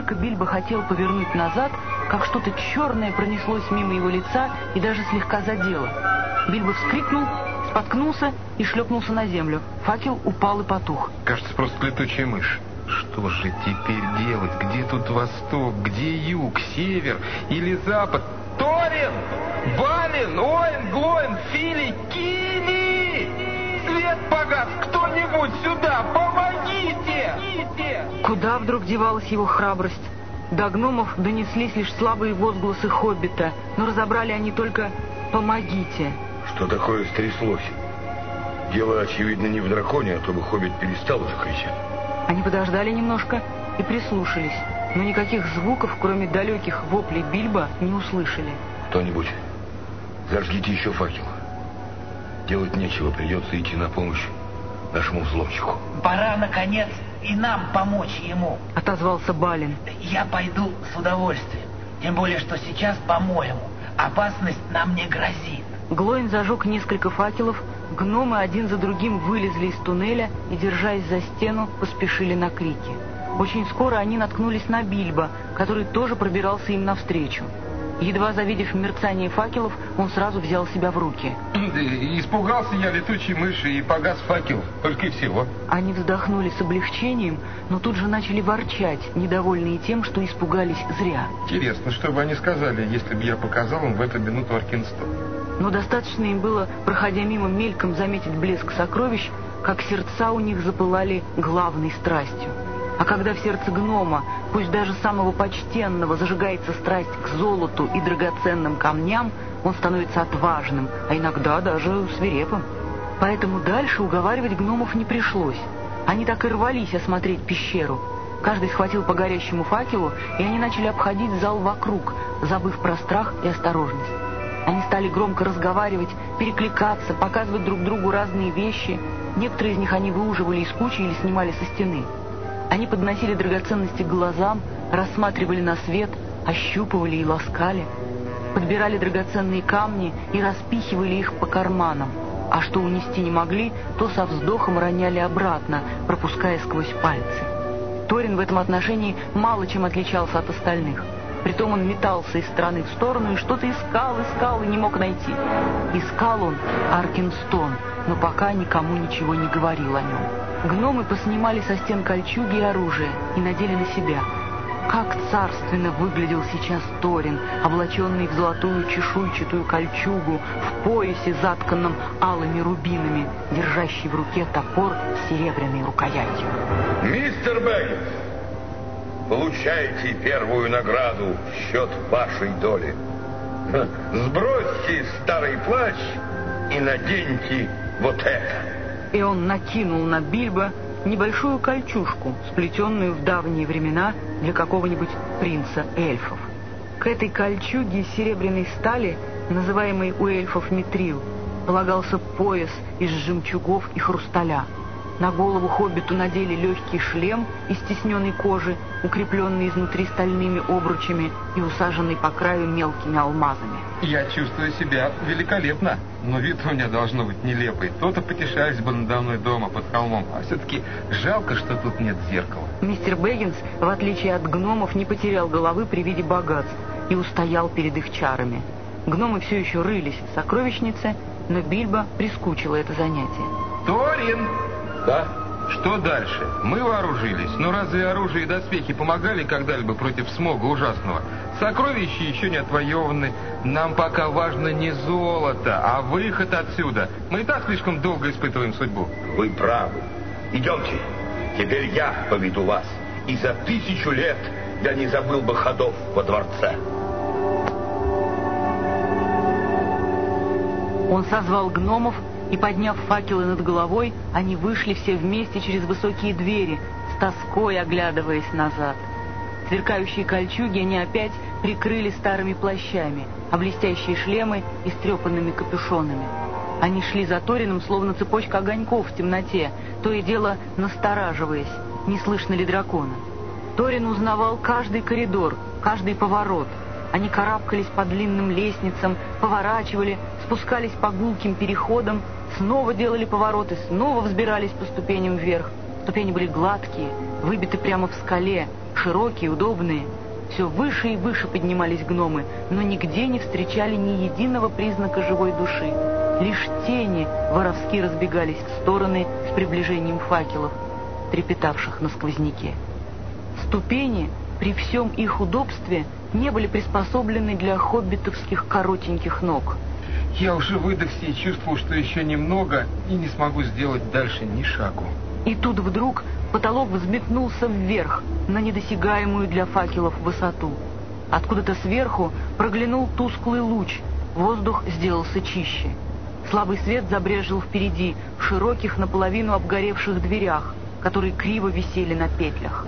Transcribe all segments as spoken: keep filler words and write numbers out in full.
только Бильбо хотел повернуть назад, как что-то черное пронеслось мимо его лица и даже слегка задело. Бильбо вскрикнул, споткнулся и шлепнулся на землю. Факел упал и потух. Кажется, просто летучая мышь. Что же теперь делать? Где тут восток? Где юг? Север или запад? Торин! Балин! Оин! Глоин! Фили! Кили! Свет погас! Кто-нибудь сюда! Помогите! Куда вдруг девалась его храбрость? До гномов донеслись лишь слабые возгласы хоббита, но разобрали они только «помогите». Что такое стряслось? Дело, очевидно, не в драконе, а то бы хоббит перестал уже кричать. Они подождали немножко и прислушались, но никаких звуков, кроме далеких воплей Бильбо, не услышали. Кто-нибудь, зажгите еще факел. Делать нечего, придется идти на помощь нашему взломщику. Пора, наконец, и нам помочь ему, — отозвался Балин. Я пойду с удовольствием, тем более, что сейчас, по-моему, опасность нам не грозит. Глоин зажег несколько факелов, гномы один за другим вылезли из туннеля и, держась за стену, поспешили на крики. Очень скоро они наткнулись на Бильбо, который тоже пробирался им навстречу. Едва завидев мерцание факелов, он сразу взял себя в руки. Испугался я летучей мыши и погас факел, только и всего. Они вздохнули с облегчением, но тут же начали ворчать, недовольные тем, что испугались зря. Интересно, что бы они сказали, если бы я показал им в эту минуту Аркенстон. Но достаточно им было, проходя мимо, мельком заметить блеск сокровищ, как сердца у них запылали главной страстью. А когда в сердце гнома, пусть даже самого почтенного, зажигается страсть к золоту и драгоценным камням, он становится отважным, а иногда даже свирепым. Поэтому дальше уговаривать гномов не пришлось. Они так и рвались осмотреть пещеру. Каждый схватил по горящему факелу, и они начали обходить зал вокруг, забыв про страх и осторожность. Они стали громко разговаривать, перекликаться, показывать друг другу разные вещи. Некоторые из них они выуживали из кучи или снимали со стены. Они подносили драгоценности к глазам, рассматривали на свет, ощупывали и ласкали. Подбирали драгоценные камни и распихивали их по карманам. А что унести не могли, то со вздохом роняли обратно, пропуская сквозь пальцы. Торин в этом отношении мало чем отличался от остальных. Притом он метался из стороны в сторону и что-то искал, искал и не мог найти. Искал он Аркенстон, но пока никому ничего не говорил о нем. Гномы поснимали со стен кольчуги и оружие и надели на себя. Как царственно выглядел сейчас Торин, облаченный в золотую чешуйчатую кольчугу, в поясе, затканном алыми рубинами, держащий в руке топор с серебряной рукоятью. Мистер Бэггинс, получайте первую награду в счет вашей доли. Сбросьте старый плащ и наденьте вот это. И он накинул на Бильбо небольшую кольчужку, сплетенную в давние времена для какого-нибудь принца эльфов. К этой кольчуге из серебряной стали, называемой у эльфов митрил, полагался пояс из жемчугов и хрусталя. На голову хоббиту надели легкий шлем из тисненной кожи, укрепленный изнутри стальными обручами и усаженный по краю мелкими алмазами. Я чувствую себя великолепно, но вид у меня должно быть нелепый. То-то потешаюсь бы надо мной дома под холмом, а все-таки жалко, что тут нет зеркала. Мистер Бэггинс, в отличие от гномов, не потерял головы при виде богатств и устоял перед их чарами. Гномы все еще рылись в сокровищнице, но Бильбо прискучило это занятие. Торин! Да? Что дальше? Мы вооружились, но разве оружие и доспехи помогали когда-либо против смога ужасного? Сокровища еще не отвоеваны. Нам пока важно не золото, а выход отсюда. Мы и так слишком долго испытываем судьбу. Вы правы. Идемте. Теперь я поведу вас. И за тысячу лет я не забыл бы ходов во дворце. Он созвал гномов, и, подняв факелы над головой, они вышли все вместе через высокие двери, с тоской оглядываясь назад. Сверкающие кольчуги они опять прикрыли старыми плащами, а блестящие шлемы — истрепанными капюшонами. Они шли за Торином, словно цепочка огоньков в темноте, то и дело настораживаясь, не слышно ли дракона. Торин узнавал каждый коридор, каждый поворот. Они карабкались по длинным лестницам, поворачивали, спускались по гулким переходам, снова делали повороты, снова взбирались по ступеням вверх. Ступени были гладкие, выбиты прямо в скале, широкие, удобные. Все выше и выше поднимались гномы, но нигде не встречали ни единого признака живой души. Лишь тени воровски разбегались в стороны с приближением факелов, трепетавших на сквозняке. Ступени, при всем их удобстве, не были приспособлены для хоббитовских коротеньких ног. Я уже выдохся и чувствую, что еще немного, и не смогу сделать дальше ни шагу. И тут вдруг потолок взметнулся вверх, на недосягаемую для факелов высоту. Откуда-то сверху проглянул тусклый луч, воздух сделался чище. Слабый свет забрезжил впереди, в широких наполовину обгоревших дверях, которые криво висели на петлях.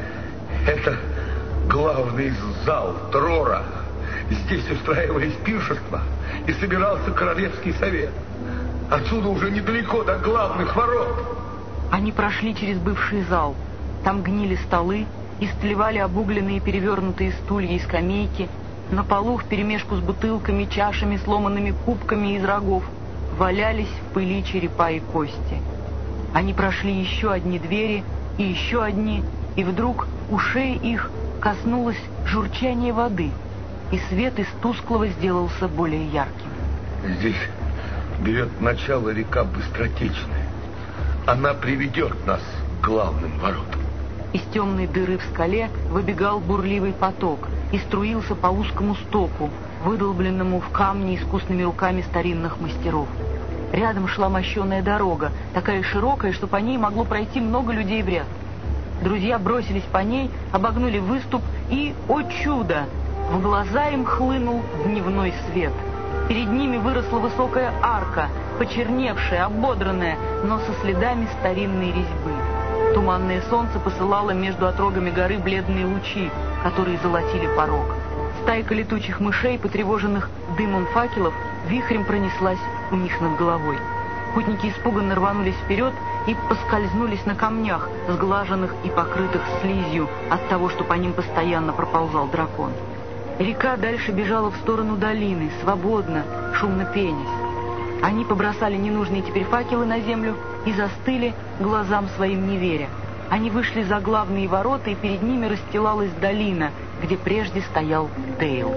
Это главный зал Трора. Здесь устраивались пиршества, и собирался королевский совет. Отсюда уже недалеко до главных ворот. Они прошли через бывший зал. Там гнили столы, истлевали обугленные перевернутые стулья и скамейки. На полу вперемешку с бутылками, чашами, сломанными кубками из рогов валялись в пыли черепа и кости. Они прошли еще одни двери и еще одни, и вдруг ушей их коснулось журчание воды, и свет из тусклого сделался более ярким. Здесь берет начало река Быстротечная. Она приведет нас к главным воротам. Из темной дыры в скале выбегал бурливый поток и струился по узкому стоку, выдолбленному в камне искусными руками старинных мастеров. Рядом шла мощеная дорога, такая широкая, что по ней могло пройти много людей в ряд. Друзья бросились по ней, обогнули выступ и, о чудо, в глаза им хлынул дневной свет. Перед ними выросла высокая арка, почерневшая, ободранная, но со следами старинной резьбы. Туманное солнце посылало между отрогами горы бледные лучи, которые золотили порог. Стайка летучих мышей, потревоженных дымом факелов, вихрем пронеслась у них над головой. Путники испуганно рванулись вперед и поскользнулись на камнях, сглаженных и покрытых слизью от того, что по ним постоянно проползал дракон. Река дальше бежала в сторону долины, свободно, шумно пенясь. Они побросали ненужные теперь факелы на землю и застыли, глазам своим не веря. Они вышли за главные ворота, и перед ними расстилалась долина, где прежде стоял Дейл.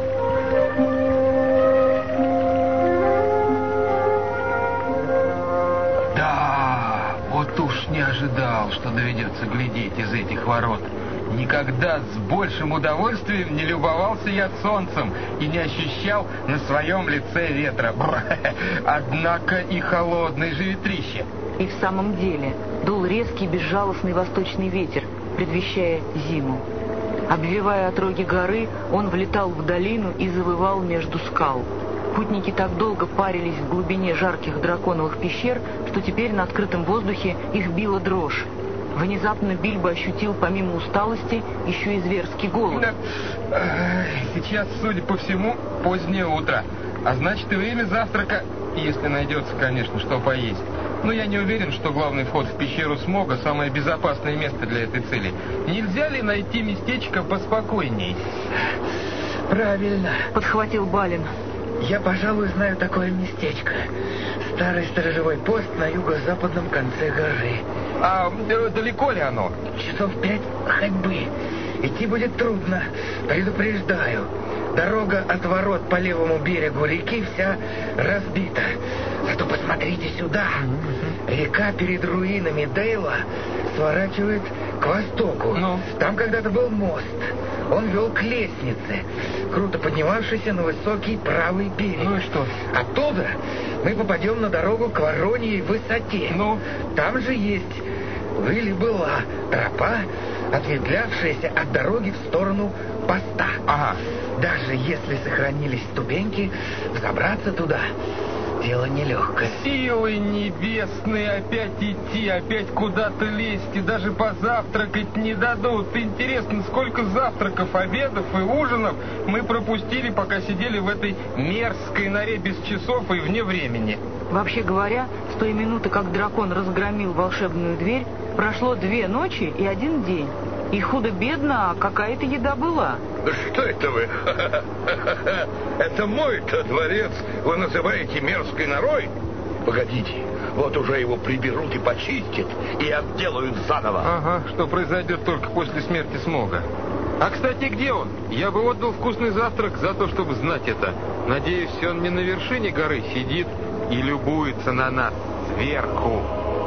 Да, вот уж не ожидал, что доведется глядеть из этих ворот. Никогда с большим удовольствием не любовался я солнцем и не ощущал на своем лице ветра. Однако и холодное же ветрище. И в самом деле дул резкий безжалостный восточный ветер, предвещая зиму. Обвивая отроги горы, он влетал в долину и завывал между скал. Путники так долго парились в глубине жарких драконовых пещер, что теперь на открытом воздухе их била дрожь. Внезапно Бильбо ощутил, помимо усталости, еще и зверский голод. Сейчас, судя по всему, позднее утро. А значит, и время завтрака, если найдется, конечно, что поесть. Но я не уверен, что главный вход в пещеру Смога — самое безопасное место для этой цели. Нельзя ли найти местечко поспокойней? Правильно. Подхватил Балин. Я, пожалуй, знаю такое местечко. Старый сторожевой пост на юго-западном конце горы. А далеко ли оно? Часов пять ходьбы. Идти будет трудно, предупреждаю. Дорога от ворот по левому берегу реки вся разбита. Зато посмотрите сюда. Река перед руинами Дейла сворачивает к востоку. Ну? Там когда-то был мост. Он вел к лестнице, круто поднимавшейся на высокий правый берег. Ну и что? Оттуда мы попадем на дорогу к Вороньей высоте. Ну? Там же есть, или была, тропа, ответвлявшаяся от дороги в сторону поста. Ага. Даже если сохранились ступеньки, взобраться туда — дело нелегкое. Силы небесные, опять идти, опять куда-то лезть, и даже позавтракать не дадут. Интересно, сколько завтраков, обедов и ужинов мы пропустили, пока сидели в этой мерзкой норе без часов и вне времени. Вообще говоря, с той минуты, как дракон разгромил волшебную дверь, прошло две ночи и один день. И худо-бедно, а какая-то еда была. Да что это вы? Это мой-то дворец вы называете мерзкой норой? Погодите, Вот уже его приберут и почистят, и отделают заново. Ага, что произойдет только после смерти Смога. А, кстати, где он? Я бы отдал вкусный завтрак за то, чтобы знать это. Надеюсь, он не на вершине горы сидит и любуется на нас сверху.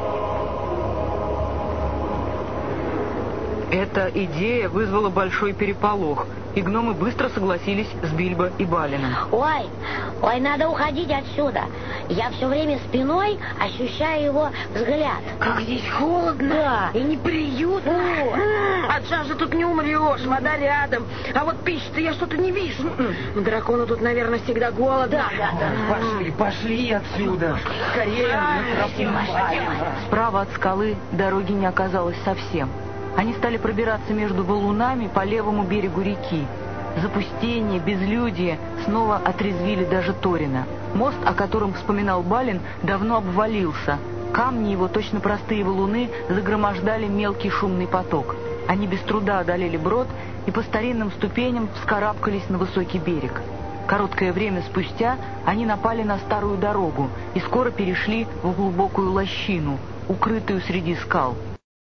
Эта идея вызвала большой переполох, и гномы быстро согласились с Бильбо и Балином. Ой, ой, надо уходить отсюда. Я все время спиной ощущаю его взгляд. Как здесь холодно, Да. И неприютно. М, От жажды тут не умрешь, вода рядом. А вот пищи-то я что-то не вижу. Дракону тут, наверное, всегда голодно. Да, да, да. Пошли, пошли отсюда. Скорее. Справа от скалы дороги не оказалось совсем. Они стали пробираться между валунами по левому берегу реки. Запустение, безлюдие снова отрезвили даже Торина. Мост, о котором вспоминал Балин, давно обвалился. Камни его, точно простые валуны, загромождали мелкий шумный поток. Они без труда одолели брод и по старинным ступеням вскарабкались на высокий берег. Короткое время спустя они напали на старую дорогу и скоро перешли в глубокую лощину, укрытую среди скал.